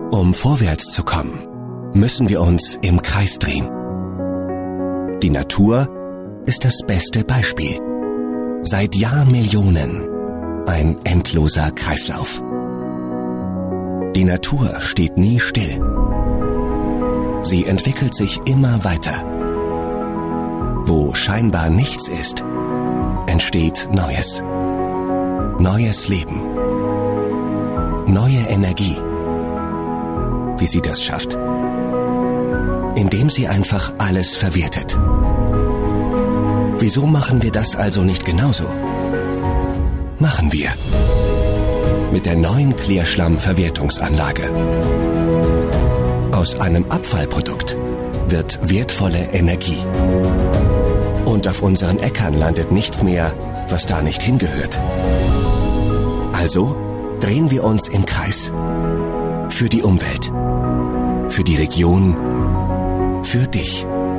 Um vorwärts zu kommen, müssen wir uns im Kreis drehen. Die Natur ist das beste Beispiel. Seit Jahrmillionen ein endloser Kreislauf. Die Natur steht nie still. Sie entwickelt sich immer weiter. Wo scheinbar nichts ist, entsteht Neues. Neues Leben. Neue Energie. Wie sie das schafft? Indem sie einfach alles verwertet. Wieso machen wir das also nicht genauso? Machen wir. Mit der neuen Klärschlammverwertungsanlage. Aus einem Abfallprodukt wird wertvolle Energie. Und auf unseren Äckern landet nichts mehr, was da nicht hingehört. Also drehen wir uns im Kreis. Für die Umwelt. Für die Region. Für dich.